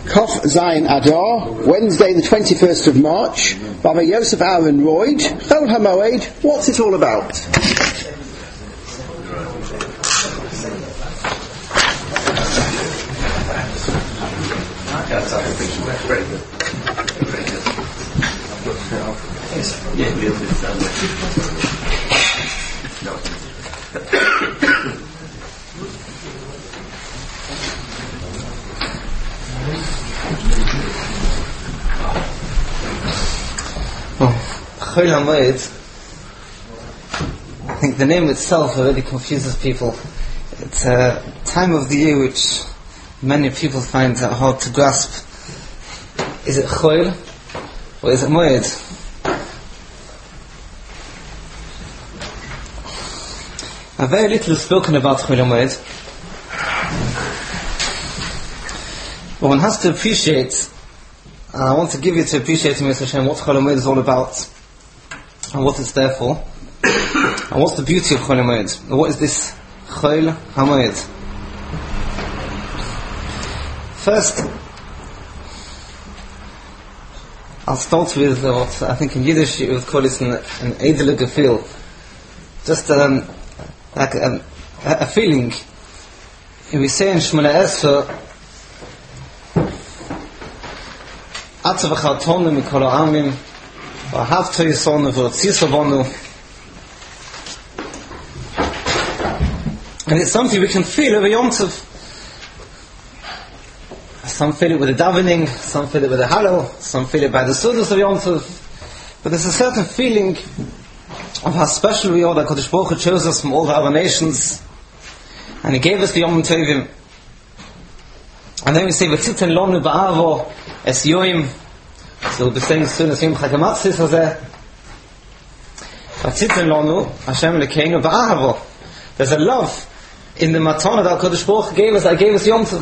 Kof Zayin Adar, Wednesday the 21st of March, Rabbi Yosef Aaron Royd, Chol HaMoed. What's it all about? Chol HaMoed, I think the name itself already confuses people. It's a time of the year which many people find hard to grasp. Is it Chol or is it Moed? Very little is spoken about Chol HaMoed, but one has to appreciate, and I want to give you to appreciate Mr. Hashem, what Chol HaMoed is all about and what it's there for, and what's the beauty of Chol HaMoed. What is this Chol HaMoed? First, I'll start with what I think in Yiddish you would call it an edele gefühl, just like a feeling. We say in Shemona Esra, Atzav Echartonu mikol ha'amim, v'ahavta Yisonu v'rotzisa bonu. And it's something we can feel over Yom Tov. Some feel it with the davening, some feel it with the Hallel, some feel it by the Sudas of Yom Tov. But there's a certain feeling of how special we are that Kodesh Baruch Hu chose us from all the other nations, and He gave us the Yom Tovim. And then we say, V'tziten lonu ba'avo es yoim. So we'll be saying soon as Yom Chagamatzis hazeh. V'tziten lonu Hashem lekeinu ba'avo. There's a love in the matana that Kodesh Baruch Hu gave us, that gave us Yom Tov.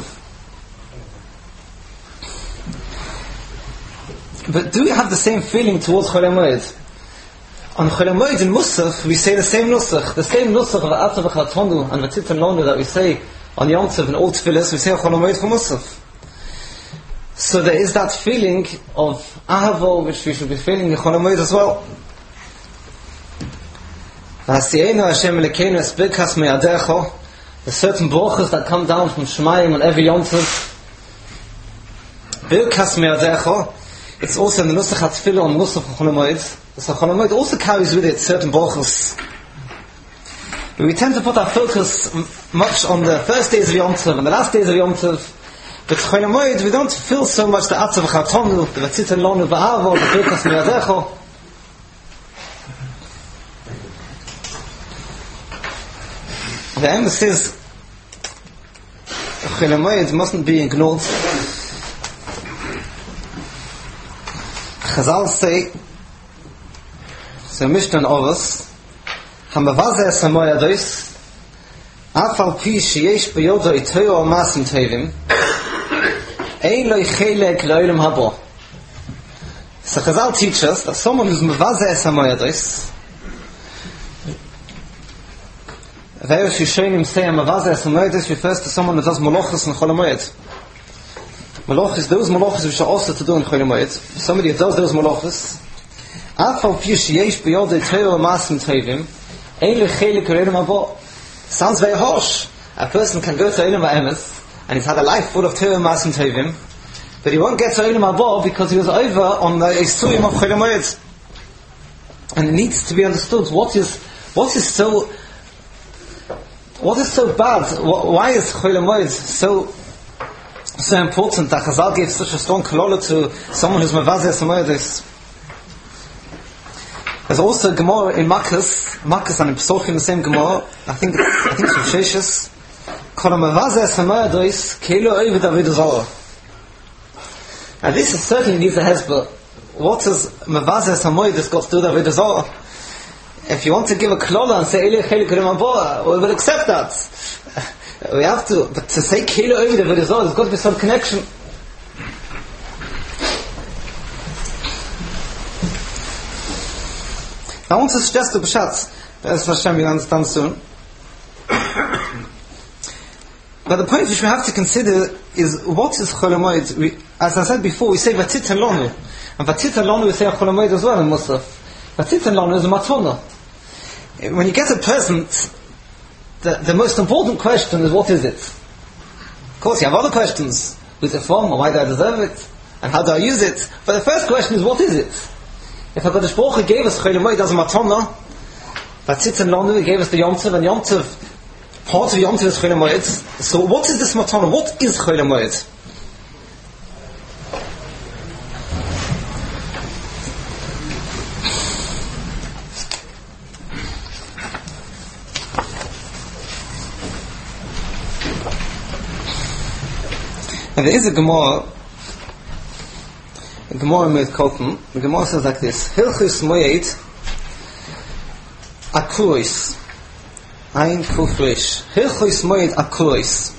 But do we have the same feeling towards Chol HaMoed? On Chol HaMoed in Musaf, we say the same nusach of Atzav Echartonu and V'tziten lonu that we say on Yom Tov and all Tefillas, we say Chol HaMoed for Musaf. So there is that feeling of Ahava which we should be feeling in Chol HaMoed as well. V'hasiyenu Hashem Elokeinu es birkas me'adecho. There's certain brachos that come down from Shemayim on every Yom Tov. Birkas me'adecho. It's also in the Nusach HaTfilah on Musaf Chol HaMoed. So Chol HaMoed also carries with it certain brachos. But we tend to put our focus much on the first days of Yom Tov and the last days of Yom Tov. But Chol HaMoed, we don't feel so much the Atzav Echartonu, the V'tziten lonu ba'avo, the birkas me'adecho. The emphasis of Chol HaMoed mustn't be ignored. Chazal say, so Mishnah Ovos, Hamavaze es hamoyados, Afal pi sheyesh beyodo itoyo masim tovim, ein lo chelek le'olam haba. So Chazal teach us that someone who's mavaze es hamoyados, various Rishonim say mavaze es hamoyados refers to someone who does malachos and Chol HaMoed. Malachos, those malachos which are also to do in Chol HaMoed. Somebody who does those malachos, Afal pi sheyesh beyodo itoyo masim tovim, ein lo chelek le'olam haba. Sounds very harsh. A person can go to Olam Ha'emes and he's had a life full of Torah Masim Tovim, but he won't get to Olam Haba because he was over on the Isurim of Chol HaMoed. And it needs to be understood what is so bad. Why is Chol HaMoed so important that Chazal gave such a strong kolola to someone who's Mavazeh Samoyedis? There's also a Gemara in Makkas and in Pesachim, the same Gemara. I think it's from Sheshis. Kol ha'mavazeh samoyados keilo oved avodah zarah. Now this certainly needs a hesper. What has mavazeh samoyados got to do with avodah zarah? If you want to give a klola and say Elei chelik olam haba, we will accept that. We have to, but to say keilo oved avodah zarah, there's got to be some connection. I want to suggest the Pshat, as Hashem you'll understand soon. But the point which we have to consider is what is Chol Hamoed? As I said before, we say Vatitan Lonu. And Vatitan Lonu we say Chol Hamoed as well in Musaf. Vatitan Lonu is a matona. When you get a present, the most important question is what is it? Of course, you have other questions. Who's it from? Or why do I deserve it? And how do I use it? But the first question is what is it? If HaKadosh Baruch Hu gave us Chol Hamoed as a matona, Vatitan Lonu, He gave us the Yom Tov, and Yom Tov, part of Yom Tov is Chol Hamoed. So what is this matana? What is Chol Hamoed? And there is a Gemara in Moed Kotn. The Gemara says like this: Hilchus Moed Akuros, Ein Kufresh. Hilchus Moed Akuros.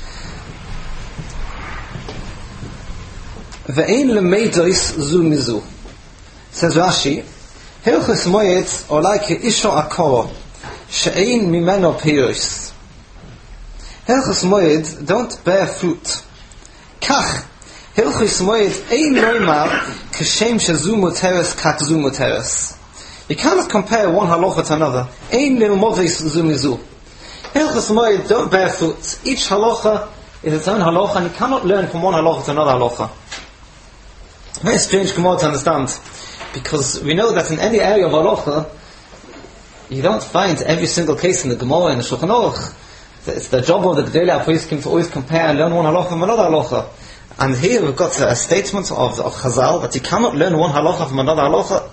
Ve'ein lemeidos zu mizu. Says Rashi, Hilchus Moed are like Isha Akoro, she'ein mimeno peiros. Hilchus Moed don't bear fruit. Kach, Hilchus Moed ein loymar kashem shazu muteres kach zu muteres. You cannot compare one halacha to another. Ein lilmodes zu mizu. Hilchus Moed don't bear fruit. Each halacha is its own halacha, and you cannot learn from one halacha to another halacha. Very strange Gemara to understand, because we know that in any area of halacha, you don't find every single case in the Gemara and the Shulchan Aruch. It's the job of the Gedolei HaPoskim to always compare and learn one halacha from another halacha. And here we've got a statement of Chazal that you cannot learn one halacha from another halacha.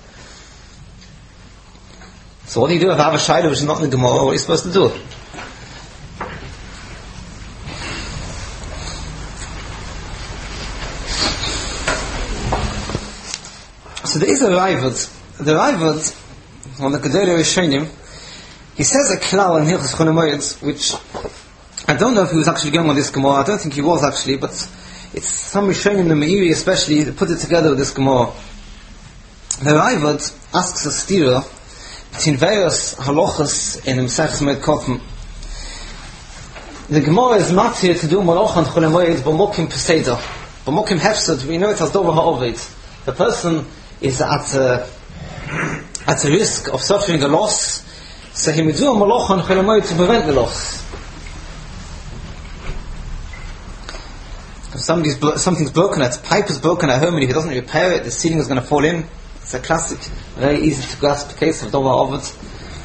So what do you do if I have a shayla which is not in the Gemara? What are you supposed to do? So there is a Ravad. The Ravad, on the Gedolei Rishonim, he says a klal in Hilchos Chol Hamoed, which I don't know if he was actually going on this Gemara. I don't think he was actually, but it's some Rishonim, the Meiri especially, put it together with this Gemara. The Ravad asks a stira between various halachas in Masechus Moed Kotn. The Gemara is not here to do malach and Chol Hamoed b'mokim peseda, b'mokim hefsed. We know it as dover ha'oved. The person is at a risk of suffering a loss, so he may do a malach and Chol Hamoed to prevent the loss. If something's broken, a pipe is broken at home, and if he doesn't repair it, the ceiling is going to fall in. It's a classic, very easy to grasp case of dover ha'oved.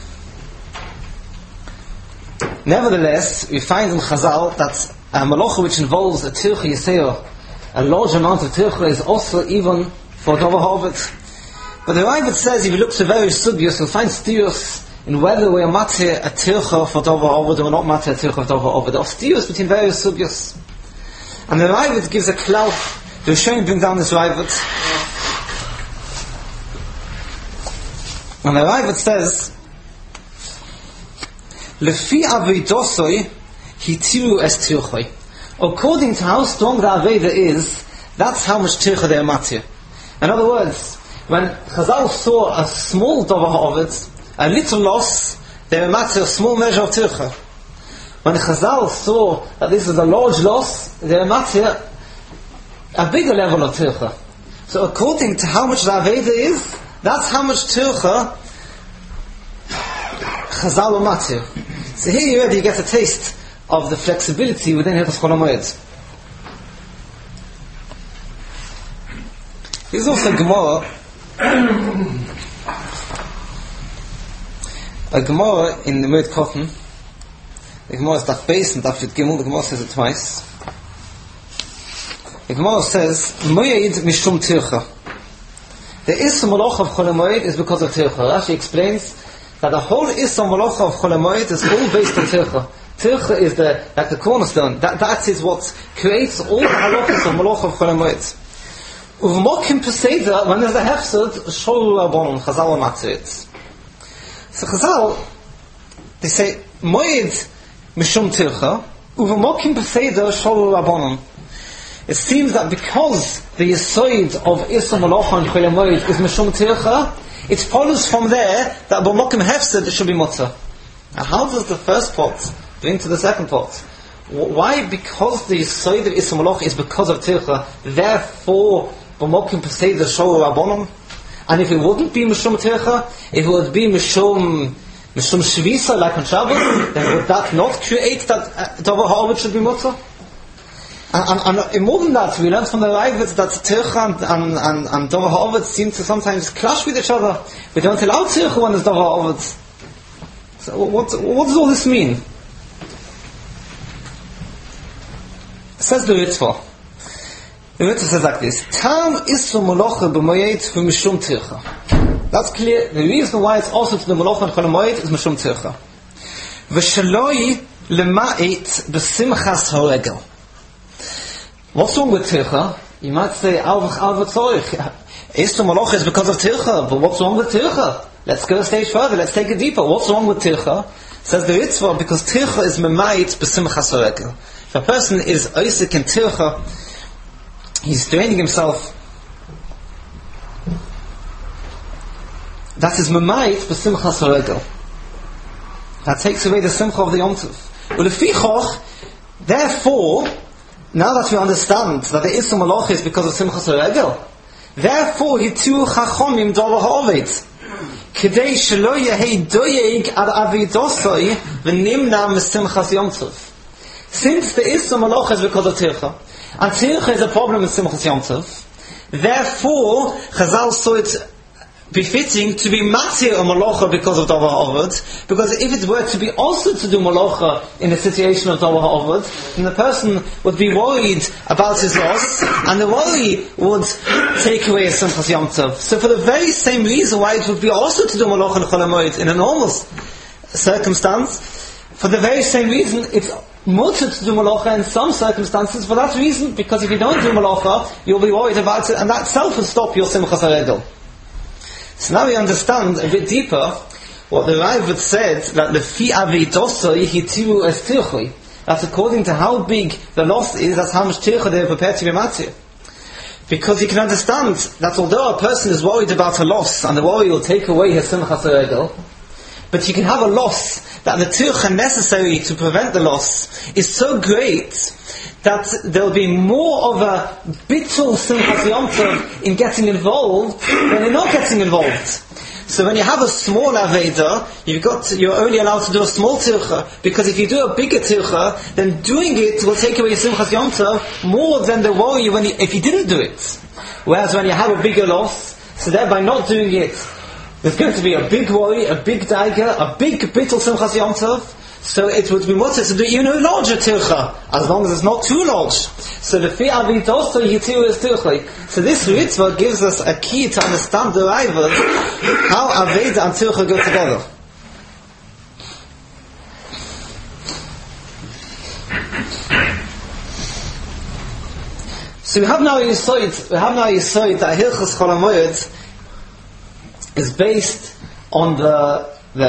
Nevertheless, we find in Chazal that a malacha which involves a tircha yiseo, a large amount of tircha, is also even for dover ha'oved. But the Ravad says, if you look to various sugyos, you'll find stiros in whether we are matir a tircha for dover ha'oved or not matir a tircha for dover ha'oved. There are stiros between various sugyos. And the Ravad gives a klal. The Rishonim bring down this Ravad. And the Ravad says, Lefi avidosoi hitiru es tirchoi. According to how strong the Aveda is, that's how much tircha they are matir. In other words, when Chazal saw a small dover ha'oved, a little loss, they were matir a small measure of tircha. When Chazal saw that this is a large loss, they were matir a bigger level of tircha. So according to how much the Aveda is, that's how much tircha Chazal or matir. So here you already get a taste of the flexibility within Hilchos Chol Hamoed. There's also a Gemara in the Moed Kotn. The Gemara is Daf Beis and Daf Yud Gimel. The Gemara says it twice. The Gemara says, Moed mishum tircha. The Issa Malach of Chol Hamoed is because of tircha. Rashi explains that the whole Issa Malach of Chol Hamoed is all based on tircha. Tircha is like the cornerstone. That is what creates all the halachas of Malach of Chol Hamoed. Uvmokim peseda, when there's a hefsed, sholu rabbanon, Chazal matir it. So Chazal, they say, Moed mishum tircha, uvmokim peseda, sholu rabbanon. It seems that because the yisoid of Issa Malach and Chol Hamoed is mishum tircha, it follows from there that b'mokim hefsed should be mutter. Now how does the first part bring to the second part? Why? Because the side of Isra Malach is because of Tircha. Therefore, B'mokim Pesei the Show Rabbonim. And if it wouldn't be Mishum Tircha, if it would be Mishum Shvisa like on Shabbos, then would that not create that Dover Ha'ovet should be Mutzah? And more than that, we learn from the Raivitz that Tircha and Dover Ha'ovet seem to sometimes clash with each other. We don't allow Tircha when there's Dover Ha'ovet. So what does all this mean? Says the Ritva. The Ritva says like this: Tam Isra Malacha b'Moed v'Mishum Tircha. That's clear. The reason why it's also to the Malacha and Chol Moed is Mishum Tircha. V'Shaloi lema'it b'Simchas Haregel. What's wrong with Tircha? You might say Al v'Tzorich. Isra Malacha is because of Tircha, but what's wrong with Tircha? Let's go a stage further. Let's take it deeper. What's wrong with Tircha? Says the Ritva, because Tircha is mema'it b'Simchas Haregel. If a person is Isaac and Tircha, he's training himself. That is Mamayit b'Simchas Haregel. That takes away the Simcha of the Yom Tov. Ulefichoch, therefore, now that we understand that the Isra Malach is because of Simchas Haregel, therefore hitu chachomim Dover Ha'ovet. K'dei shelo yehei doyeg ad avidosoi v'nimna m'Simchas Yom Tov. Since the Isra Malach is because of Tircha, and Tircha is a problem with Simchas Yom Tov, therefore Chazal saw it befitting to be matir a Malacha because of Dover Ha'ovet, because if it were to be also to do Malacha in a situation of Dover Ha'ovet, then the person would be worried about his loss, and the worry would take away a Simchas Yom Tov. So for the very same reason why it would be also to do Malacha and Chol Hamoed in a normal circumstance, for the very same reason it's mutter to do Malacha in some circumstances for that reason, because if you don't do Malacha, you'll be worried about it, and that itself will stop your Simchas Haregel. So now we understand a bit deeper what the Ravid said, that the Fi Avidosoi Hitiru Es Tirchui. That's according to how big the loss is, that's how much Tircha they are prepared to be matir. Because you can understand that although a person is worried about a loss, and the worry will take away his Simchas Haregel, but you can have a loss that the tircha necessary to prevent the loss is so great that there'll be more of a bittul simchas yom tov in getting involved than in not getting involved. So when you have a small aveda, you're only allowed to do a small tircha, because if you do a bigger tircha, then doing it will take away simchas yom tov more than the worry if you didn't do it. Whereas when you have a bigger loss, so thereby not doing it, there's going to be a big worry, a big daiga, a big bittul simchas yom tov. So it would be mutter to do even a larger tircha, as long as it's not too large. So the fi avit also yitiru is tircha. So this ritzvah gives us a key to understand the Ravid, how aveda and tircha go together. So we have now a yisoid that Hilchos Chol Hamoed is based on the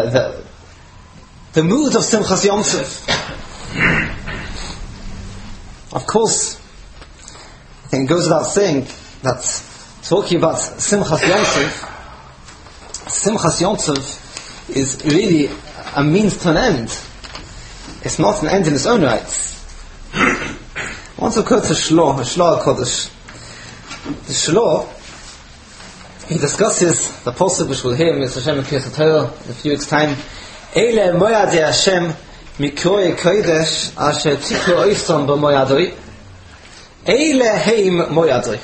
mood of Simchas Yom Tov. Of course, I think it goes without saying that talking about Simchas Yom Tov is really a means to an end. It's not an end in its own right. I want to quote a Shlo HaKodesh. The Shlo, he discusses the pasuk which we'll hear in Hashem in Kriyas Torah in a few weeks' time. Eile moyadei Hashem mikroi kodesh asher tikru oisam b'moyadoi. Eile heim moyadoi.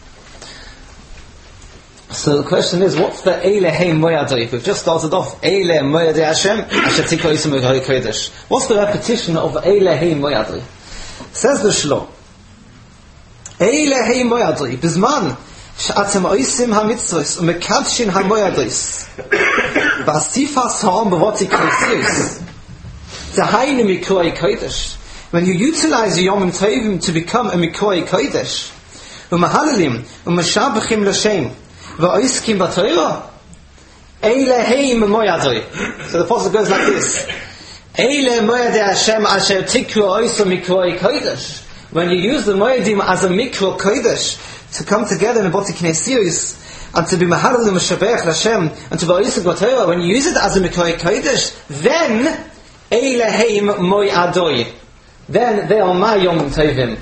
So the question is, what's the Eile heim moyadoi? We've just started off Eile moyadei Hashem asher tikru oisam b'moyadoi kodesh. What's the repetition of Eile heim moyadoi? Says the Shlo, Eile heim moyadoi bizman שאתם עושים המצווס ומקדשים המוידוס והסיפס העם בבותי קריסיוס דהיינו מקרואי קודש. When you utilize your Yom Tovim to become a מקרואי קודש ומהללים ומשבחים לשם ועוסקים בתורה, אלה הם מוידוי. So the pasuk goes like this: אלה מוידי השם אשר תקראו עושה מקרואי קודש. When you use the moedim as a mikro kodesh to come together in a boti knesius and to be mahalal and meshabech Hashem and to be oisik b'Torah, when you use it as a mikro kodesh, then eileheim moy adoi. then they are my Yom Tovim.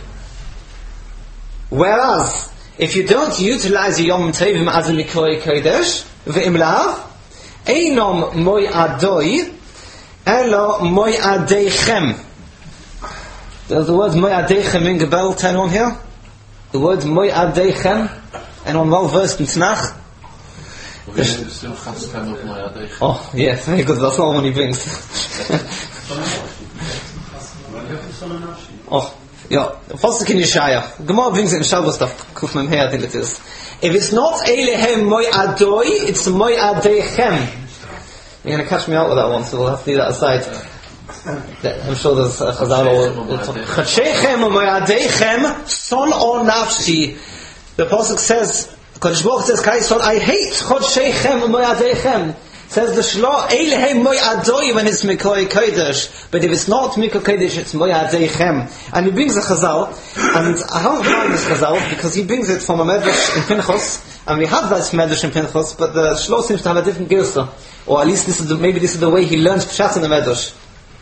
Whereas, if you don't utilize your Yom Tovim as a Mikroy Kodesh, ve'im lav, einom moi adoi, elo moi adeichem. There's the word moi adeichem in Gebel, turn on here. The word moi adeichem, and on well versed in Tanakh. Oh, yeah, very good, that's all one he brings. Oh, yeah, Pasuk in Yeshaya. Gemara brings it in Shabbos stuff, Kuf Mem Hei, I think it is. If it's not Eilehem moi adoi, it's moi adeichem. You're going to catch me out with that one, so we'll have to leave that aside. I'm sure there's a Chazal will talk. Chadshechem moi adeichem, son or nafshi. The Pasuk says, Kodesh Baruch says, Kaisol, I hate Chadshechem moi adeichem. Says the Shlo, Eilehem moi adoi when it's Mikroy Kodesh. But if it's not Mikroy Kodesh, it's moi adeichem. And he brings a Chazal, and I haven't found this Chazal, because he brings it from a Medrash in Pinchos, and we have that Medrash in Pinchos, but the Shlo seems to have a different Girsa. Or at least maybe this is the way he learns Pshat in the Medrash.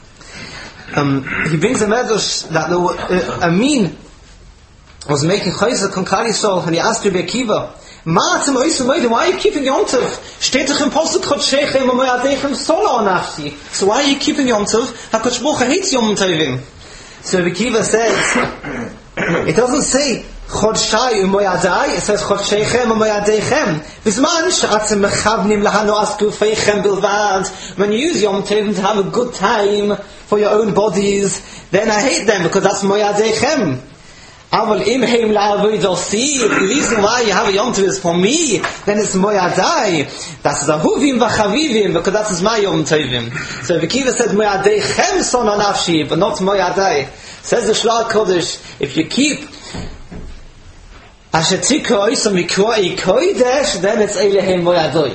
He brings a Medrash that Amin was making Chayzer on Klal Yisrael, and he asked Rabbi Akiva, why are you keeping Yom Tov? Steht doch im Pasuk Chadshechem moi adeichem sola or nafsi. So why are you keeping Yom Tov? HaKadosh Baruch Hu hates Yom Tovim. So Rabbi Akiva says, it doesn't say Chodshai moi adai, it says Chadshechem moi adeichem. Bisman she'atzem mechavnim lahanu asku feichem bilvad. When you use Yom Tovim to have a good time for your own bodies, then I hate them because that's moi adeichem. Aval im heim la'avodah si. The reason why you have a Yom Tov is for me, then it's moi adai. That's ahuvim v'chavivim, because that's my Yom Tovim. So Rabbi Akiva said moi adeichem son nafshi, but not moi adai. Says the Shloah Kodesh, if you keep asher tikro oisam mikroi kodesh, then it's eilehem moi adoi.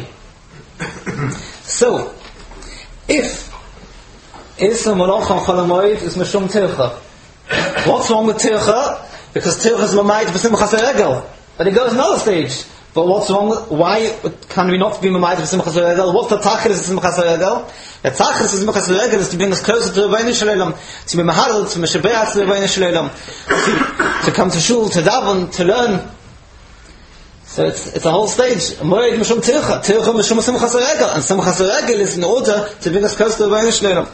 So, if Issa Moloch on Chol HaMoed is Meshum Tircha, what's wrong with Tircha? Because Tircha is Mamayit B'Simchas HaRegel. But it goes another stage. But what's wrong? Why can we not be Mamayit B'Simchas HaRegel? What's the Tachlis of Simchas HaRegel? The Tachlis of Simchas HaRegel is to bring us closer to Rebbeinu Shalom, to be Mahadel, to Meshabeach to Rebbeinu Shalom, to come to Shul, to Daven, to learn. So it's a whole stage. Moed Meshum Tircha, Tircha Meshum Simchas HaRegel, and Simchas HaRegel is in order to bring us closer to Rebbeinu Shalom.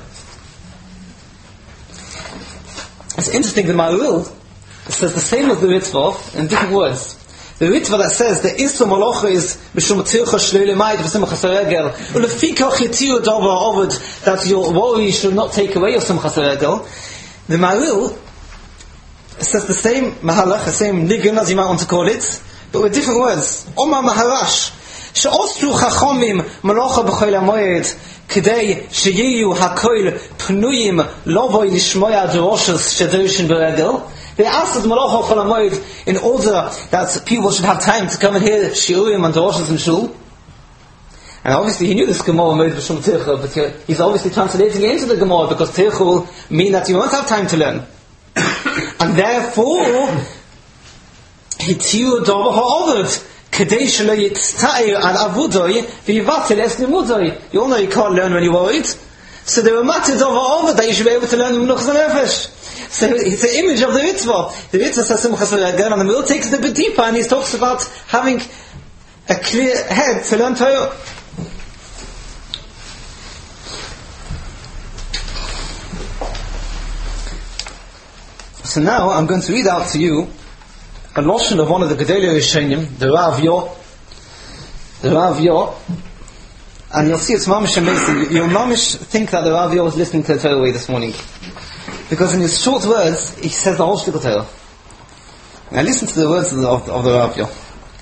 It's interesting that Ma'aril says the same as the Ritva in different words. The Ritva that says the Isra Malocha is Mishum Tircha Shleile Mayit V'Simchas HaRegel Ulefikach Yitziu Davar Oved, that your worry should not take away your Simchas HaRegel. The Ma'aril says the same Mahalach, the same Nigun as you might want to call it, but with different words. Omar Maharash She'ostru Chachomim Malocha B'Chol HaMoed K'dei sheyiyu hakoil pnuyim lovoi lishmoya deroshes shedoshin beregel. They asked the Malach of Chol HaMoed in order that people should have time to come and hear shiurim and deroshes in shul. And obviously he knew this Gemara made B'Shum Tircha, but he's obviously translating it into the Gemara because Tircha will mean that you won't have time to learn. And therefore, Hitziu Dover HaOved. You all know you can't learn when you're worried. So they were matted over that you should be able to learn Menuchas HaNefesh. So it's an image of the Ritva. The Ritva says Simchas HaRegel, and the Mil takes it a bit deeper, and he talks about having a clear head to learn Torah. So now I'm going to read out to you a notion of one of the Gedolei Rishonim, the Rav Yor, and you'll see it's mamish amazing. You'll mamish think that the Rav Yor was listening to the Torah this morning, because in his short words he says the whole shtickle Torah. Now listen to the words of the Rav Yor.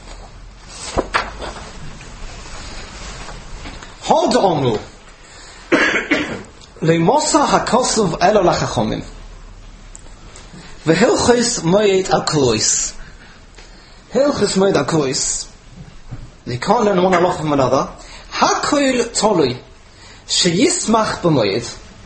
Hod omru leimosa hakosov elo lachachomim v'hilchos moed aklois. Hilchos moed aklois. You can't learn one halacha from another. Hakoil tolui sheyismach b'moed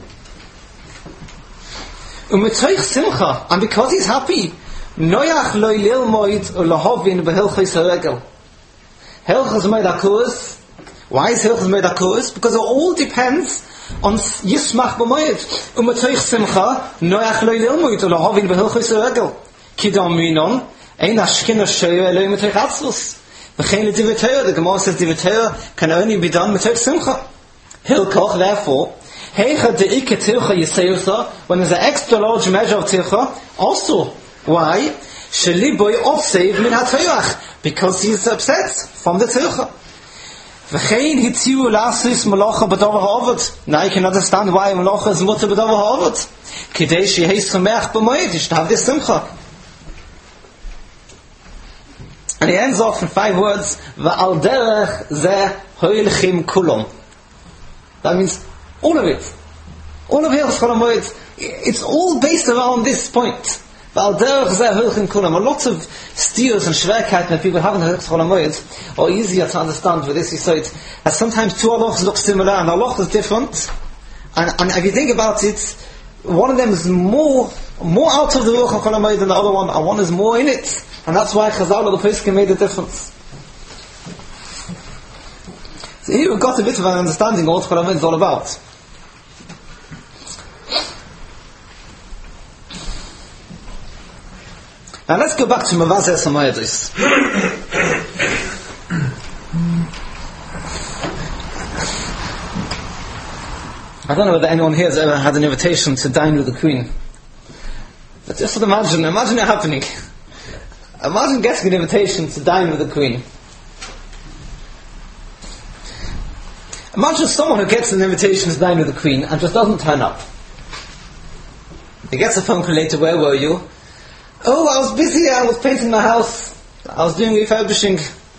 umetoich simcha, and because he's happy, noyach lo lilmoed ulahovin b'hilchos haregel. Hilchos moed aklois Why is Hilchos Moed HaKos? Because it all depends on Yismach B'Moed. Umatoich Simcha, Noach Lo Lilmoid, Olo Hovin B'Hilchos Regel. Kidam Minon, Ein Ashkin Shoya Eloi Matoich Atzvus. V'chein Divrei Torah, the Gemara says Divrei Torah can only be done Matoich Simcha. Hilkoch, therefore, Heicha De'ike Tircha Yisayusa, when there's an extra large measure of Tircha, also. Why? Sheliboy Otsev Min HaTorach, because he's upset from the Tircha. V'chein hitziu lasis malacha b'davar ha'avad. Now you can understand why malacha is mutter b'davar ha'avad. Kidei shehei sameach b'moed, you should have this simcha. And he ends off in 5 words, V'al derech zeh hoilchim kulom. That means all of it. All of Hilchos Chol HaMoed, it's all based around this point. V'al derech zeh hoilchim kulom. A lot of steers and schwerkeiten that people have in Hilchos Chol HaMoed are easier to understand with this side. That sometimes 2 halachos look similar and a halach is different. And if you think about it, one of them is more out of the Ruach HaChol HaMoed than the other one, and one is more in it. And that's why Chazal or the Pesach made a difference. So here we've got a bit of an understanding of what Chol HaMoed is all about. Now let's go back to Mavazeh Samayadis. I don't know whether anyone here has ever had an invitation to dine with the Queen. But just imagine it happening. Imagine getting an invitation to dine with the Queen. Imagine someone who gets an invitation to dine with the Queen and just doesn't turn up. He gets a phone call later, where were you? Oh, I was busy, I was painting my house, I was doing refurbishing.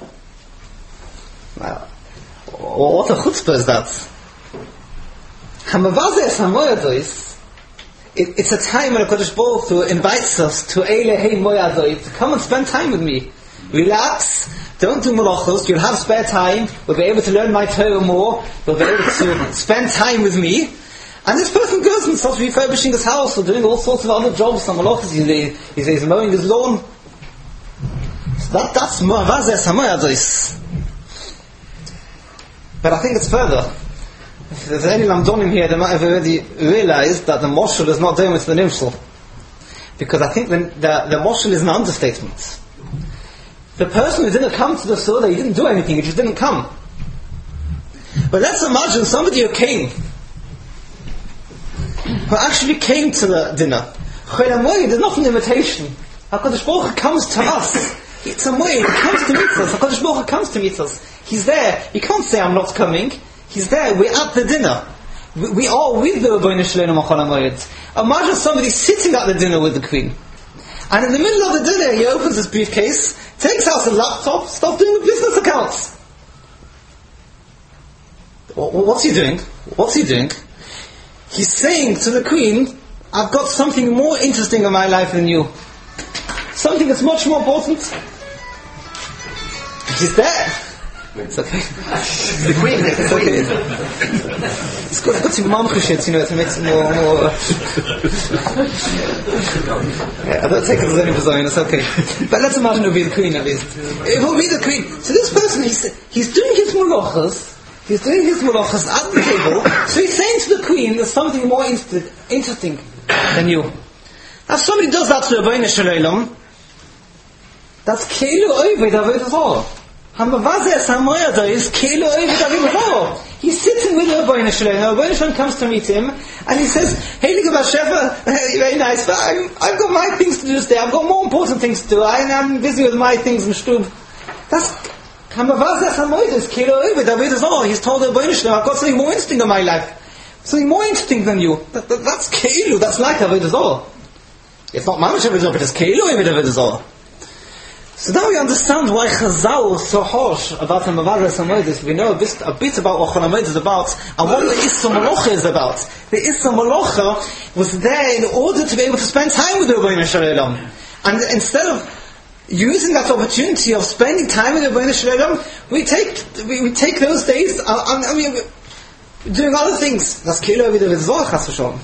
Now, what a chutzpah is that? Hamavazeh Samoyadois, it's a time when HaKadosh Baruch Hu invites us to Eile Hei Moyadoi, to come and spend time with me. Relax, don't do malachos, you'll have spare time, we'll be able to learn my Torah more, we'll be able to spend time with me. And this person goes and starts refurbishing his house or doing all sorts of other jobs, some malachos, he's mowing his lawn. So that's Mavazeh Samoyadois. But I think it's further. If there's any Lamdonim here, they might have already realized that the Moshul is not doing with the Nimshul. Because I think the Moshul is an understatement. The person who didn't come to the Suda, he didn't do anything, he just didn't come. But let's imagine somebody who came, who actually came to the dinner. Chol HaMoed is not an invitation. HaKadosh Baruch Hu comes to us. It's a moed, he comes to meet us. HaKadosh Baruch Hu comes to meet us. He's there. You can't say I'm not coming. He's there, we're at the dinner. We are with the Rebbeinu Shalom Chol HaMoed. Imagine somebody sitting at the dinner with the Queen. And in the middle of the dinner, he opens his briefcase, takes out a laptop, starts doing the business accounts. What's he doing? He's saying to the Queen, I've got something more interesting in my life than you. Something that's much more important. He's there. It's okay. The Queen, it's okay. It's got some mamchushit, to make it more. Yeah, I don't take it as any design, it's okay. But let's imagine it will be the Queen at least. It will be the Queen. So this person, he's doing his malachas. He's doing his malachas at the table. So he's saying to the Queen, there's something more interesting than you. Now if somebody does that to Rebbeinu Shalom, that's keilu oived avodas Zorah. Hamavazeh Samoyado is keilu oived avodas Zorah. He's sitting with Rebbeinu Shalom. Rebbeinu Shalom comes to meet him, and he says, "Hey, Ligabah Shefa, very nice, but I've got my things to do today. I've got more important things to do. I'm busy with my things in Shtub." That's Hamavazeh Samoyado is keilu oived avodas Zorah. He's told Rebbeinu Shalom, "I've got something more interesting in my life. Something more interesting than you." That's keilu. That's like avodas Zorah. It's not mamash avodas Zorah, but it's keilu oived avodas Zorah. So now we understand why Chazal was so harsh about the Mavazeh Samoydos. We know a bit about what Chol HaMoed is about, and what the Issa Malocha is about. The Issa Malocha was there in order to be able to spend time with the Rebbeinu Shalom. And instead of using that opportunity of spending time with the Rebbeinu Shalom, we take those days and we're doing other things. That's keilu oived avodas Zorah, chas v'sholom.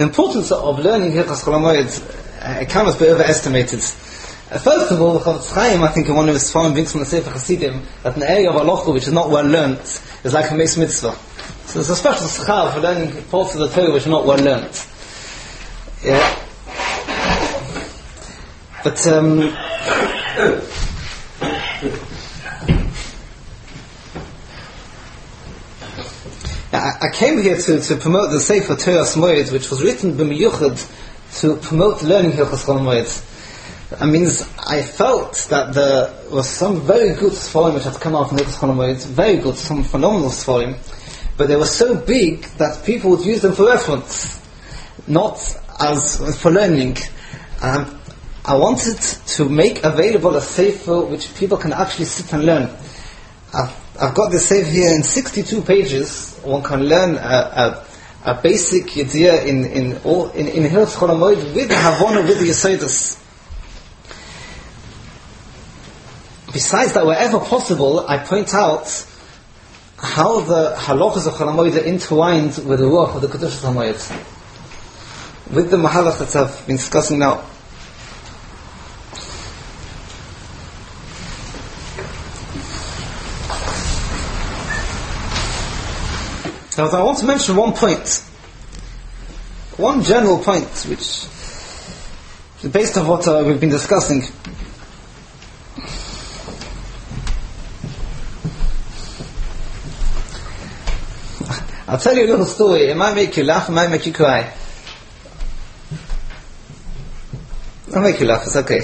importance of learning Hilchos Chol Hamoed cannot be overestimated. First of all, the Chofetz Chaim, I think in one of his foreign brings from the Sefer Hasidim, that an area of halacha which is not well learnt is like a meis mitzvah. So there's a special schar for learning parts of the Torah which are not well learnt. Yeah. But I came here to promote the Sefer Toras Moed, which was written b'miyuchad to promote learning Hilchos Chol Hamoed. I felt that there was some very good Sforim which had come out from Hilchos Chol Hamoed, very good, some phenomenal Sforim, but they were so big that people would use them for reference, not as for learning. I wanted to make available a Sefer which people can actually sit and learn. I've got this Sefer here in 62 pages. One can learn a basic idea in Hilchos Chol Hamoed with the Havana, with the Yesodus. Besides that, wherever possible, I point out how the halachas of Chol Hamoed are intertwined with the ruach of the Kedushas Hamoed, with the mahalach that I've been discussing now. Now, I want to mention one point, one general point, which is based on what we've been discussing. I'll tell you a little story. It might make you laugh, it might make you cry. I'll make you laugh, it's okay.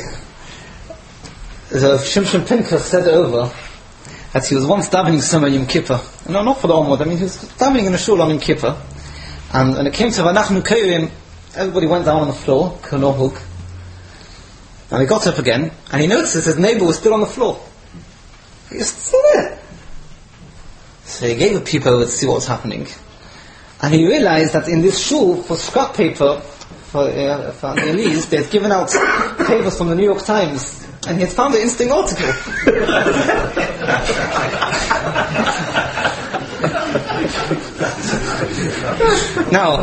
So Shimshon Pinchas said over that he was once davening somewhere Yom Kippur. No, not for the Omod. He was davening in a shul on Yom Kippur. And when it came to Vanachnu Keirim, everybody went down on the floor, Konohuk. And he got up again, and he noticed his neighbor was still on the floor. He was still there. So he gave a peep over to see what was happening. And he realized that in this shul, for scrap paper, for the Elise, they had given out papers from the New York Times. And he had found the interesting article. Now,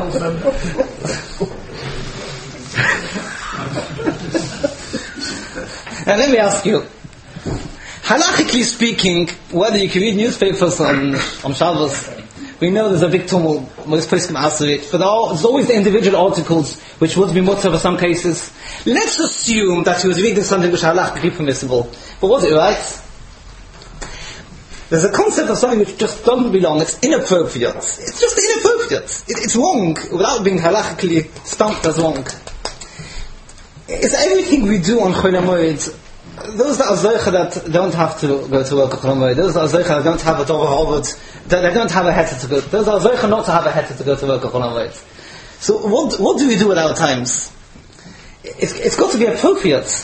let me ask you, halachically speaking, whether you can read newspapers on Shabbos, we know there's a big tumult, most places can answer it, but there's always the individual articles which would be mutter for some cases. Let's assume that he was reading something which halachically permissible, but was it right? There's a concept of something which just doesn't belong, it's inappropriate. It's just inappropriate. It's wrong without being halachically stamped as wrong. It's everything we do on Chol Hamoed. Those that are Zoycha that don't have to go to work at Chol Hamoed, those that are Zoycha that don't have a Dova Harvard, they don't have a heter to go, those that are Zoycha not to have a heter to go to work at Chol Hamoed. So what do we do at our times? It's got to be appropriate.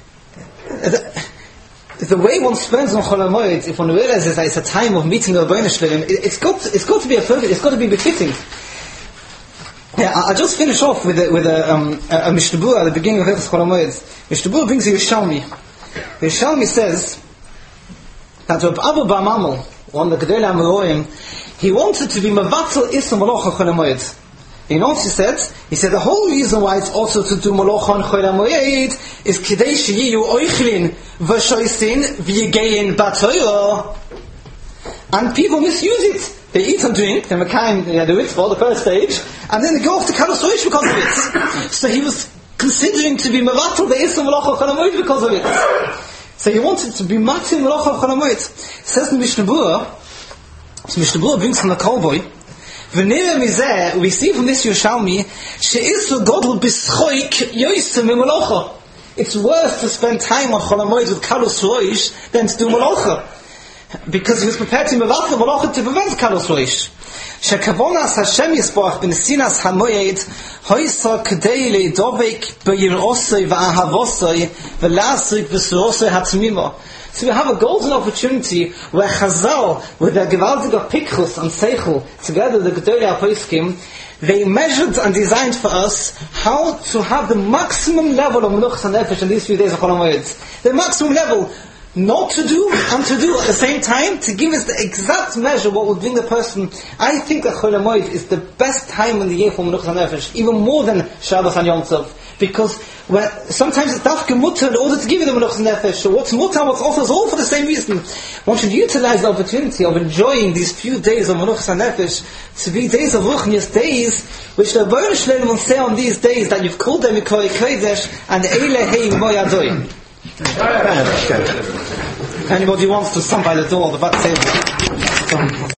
The way one spends on Chol Hamoed, if one realizes that it's a time of meeting the Rebbeinu Shalom, it's got to be appropriate, it's got to be befitting. Yeah, I'll just finish off with a Mishnah Berurah at the beginning of Hilchos Chol Hamoed. Mishnah Berurah brings a Yerushalmi. The Yerushalmi says that Reb Abba Bar Mamel, one of the Gedolei HaMeroim, he wanted to be Mevatel Issa Malacha Chol Hamoed. You know what he said? He said the whole reason why it's also to do Malacha on Chol Hamoed is Kidei Sheyiyu Oichlin V'Shoisin V'Yigein B'Torah. And people misuse it. They eat and drink, they mekayim the mitzvah, the first stage, and then they go off to Kalos Roish because of it. So he was considering to be Mevatel the Issa Malacha Chol Hamoed because of it. So he wanted to be Matzim Malacha Chol Hamoed. It says in Mishnah Berurah, so Mishnah Berurah brings from the Kolboy, V'nireh mizeh, we see from this Yerushalmi, she'isur godel b'schoik yoyser mimalacha. It's worse to spend time on Chol Hamoed with Kalos Roish than to do Malacha. Because he was prepared to Mevatel Malacha to prevent Kalos Roish. Shekavonas Hashem Yisborach b'nesinas hamoed hoysa k'dei leidobek b'yirosoi v'ahavosoi v'lasrik v'surosoi hatzmima. So we have a golden opportunity where Chazal, with their gewaltiger Pikchus and Seichel, together with the Gedolei HaPoskim, they measured and designed for us how to have the maximum level of Menuchas HaNefesh in these few days of Chol Hamoed. The maximum level. not to do and to do at the same time, to give us the exact measure what will bring the person. I think that Chol HaMoed is the best time in the year for Menuchas HaNefesh, even more than Shabbos and Yom Tov, because sometimes it's dafka mutter in order to give you the Menuchas HaNefesh. So what's mutter, what's off is all for the same reason. One should utilize the opportunity of enjoying these few days of Menuchas HaNefesh to be days of Ruchnius, days which the Rebbeinu Shalom will say on these days that you've called them Mikoi Kodesh and Eile Hei Moyadoim. Anybody wants to stand by the door, the back table.